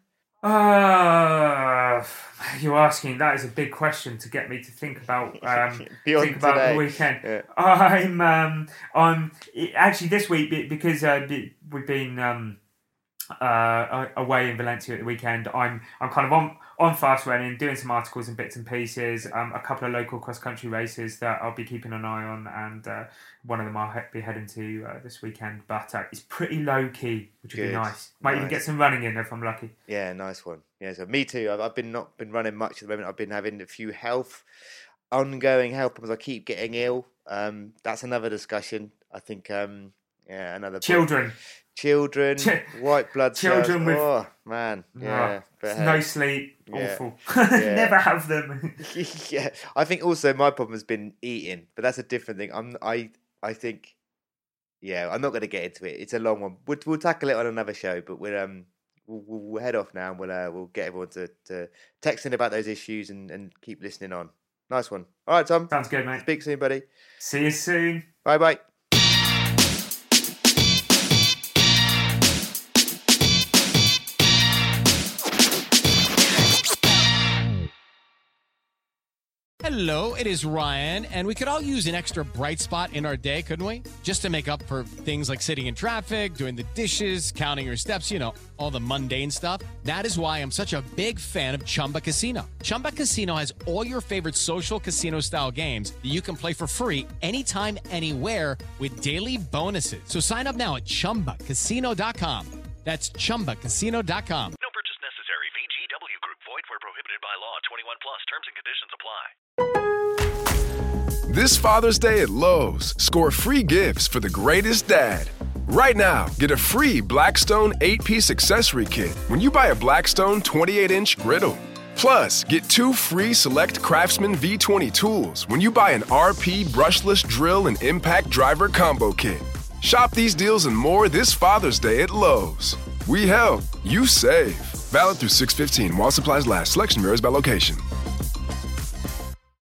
Speaker 4: Uh, you're asking, that is a big question to get me to think about. Um,
Speaker 3: Beyond
Speaker 4: think about
Speaker 3: today.
Speaker 4: the weekend.
Speaker 3: Yeah.
Speaker 4: I'm, um, I'm actually this week be- because uh, be- we've been um, uh, away in Valencia at the weekend. I'm, I'm kind of on on fast running, doing some articles and bits and pieces. Um, a couple of local cross country races that I'll be keeping an eye on, and uh, one of them I'll be heading to uh, this weekend. But uh, it's pretty low key, which would
Speaker 3: Good.
Speaker 4: be nice. Might even
Speaker 3: Nice.
Speaker 4: get some running in if I'm lucky.
Speaker 3: Yeah, nice one. Yeah, so me too. I've, I've been not been running much at the moment. I've been having a few health ongoing health problems. I keep getting ill. Um, that's another discussion. I think. Um, yeah, another
Speaker 4: children,
Speaker 3: point. children,
Speaker 4: Ch-
Speaker 3: white blood cells.
Speaker 4: children with
Speaker 3: oh man, yeah,
Speaker 4: oh,
Speaker 3: but,
Speaker 4: no
Speaker 3: hey,
Speaker 4: sleep,
Speaker 3: yeah,
Speaker 4: awful.
Speaker 3: yeah.
Speaker 4: Never have them.
Speaker 3: Yeah, I think also my problem has been eating, but that's a different thing. I'm, I, I think, yeah, I'm not going to get into it. It's a long one. We'll, we'll tackle it on another show, but we're um, we'll, we'll, we'll head off now, and we'll uh, we'll get everyone to, to text in about those issues and, and keep listening on. Nice one. All right, Tom.
Speaker 4: Sounds good, mate.
Speaker 3: Speak soon, buddy.
Speaker 4: See you soon.
Speaker 3: Bye, bye.
Speaker 1: Hello, it is Ryan, and we could all use an extra bright spot in our day, couldn't we? Just to make up for things like sitting in traffic, doing the dishes, counting your steps, you know, all the mundane stuff. That is why I'm such a big fan of Chumba Casino. Chumba Casino has all your favorite social casino-style games that you can play for free anytime, anywhere with daily bonuses. So sign up now at chumba casino dot com. That's chumba casino dot com.
Speaker 2: No purchase necessary. V G W Group. Void where prohibited by law. twenty-one plus. Terms and conditions apply.
Speaker 5: This Father's Day at Lowe's, score free gifts for the greatest dad. Right now, get a free Blackstone eight-piece accessory kit when you buy a Blackstone twenty-eight inch griddle. Plus, get two free select Craftsman V twenty tools when you buy an R P brushless drill and impact driver combo kit. Shop these deals and more this Father's Day at Lowe's. We help, you save. Valid through six fifteen while supplies last. Selection varies by location.